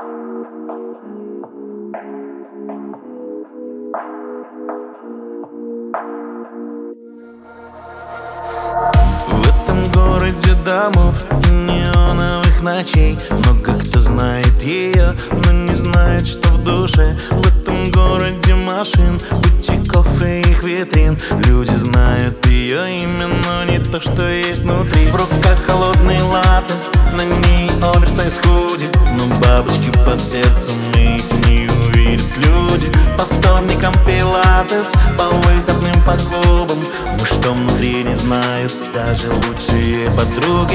В этом городе домов и неоновых ночей много кто знает ее, но не знает, что в душе. В этом городе машин, бутиков и их витрин. Люди знают ее имя, но не то, что есть внутри. В руках холодный латте, на ней оверсайз худи, но бабочки под сердцем, их не увидят люди. По вторникам пилатес, по выходным по клубам. Но что внутри не знают даже лучшие подруги.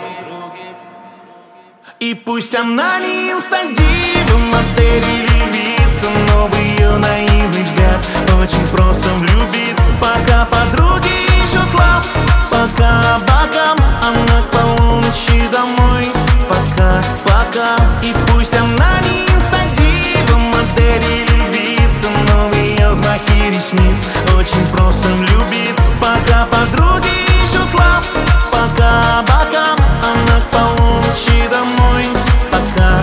И пусть она не инстадива, модель или львица, но в ее наивный взгляд очень просто влюбиться. Пока подруги ищут лав, пока бокам, она к полуночи домой. Пока. И пусть она не инстадива, модель или львица, но в ее взмахе ресниц очень просто влюбиться. Пока подруги ищут лав, пока бокам, она к полуночи домой. Пока.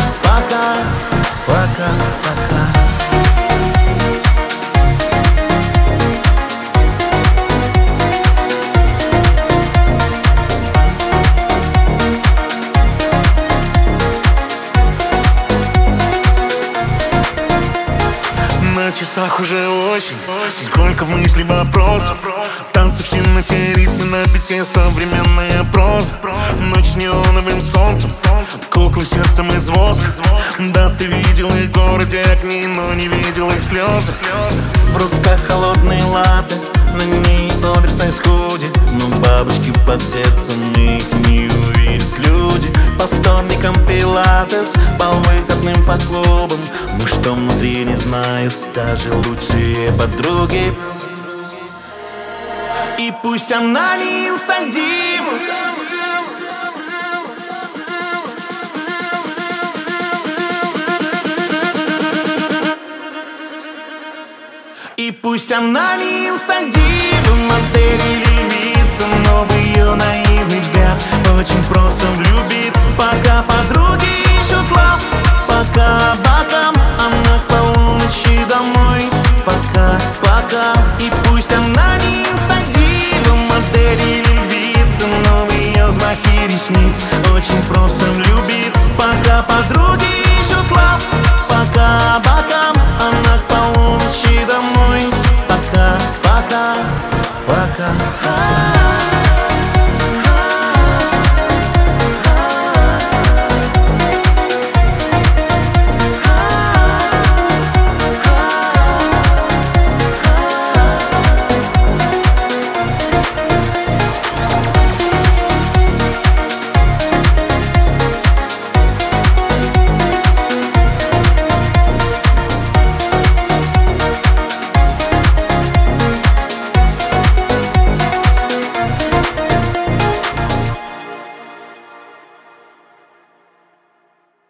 На часах уже осень, сколько в мысли вопросов. Танцы в темноте, ритмы на бите, современная проза. Ночь с неоновым солнцем, куклы сердцем из воска. Да, ты видел их в городе огни, но не видел их слезы. В руках холодный латте, на ней оверсайз худи, но бабочки под сердцем, их не увидят люди. По вторникам пилатес, по выходным по клубам. Но что внутри не знают даже лучшие подруги. И пусть она не инстадива, и пусть она не инстадива, модель или львица, но в ее наивный взгляд очень просто влюбиться. Пока подруги ищут лав, пока бокам, она к полуночи домой. Пока. И пусть она не инстадива, модель или львица, но в ее взмахе ресниц очень просто влюбиться. Пока подруги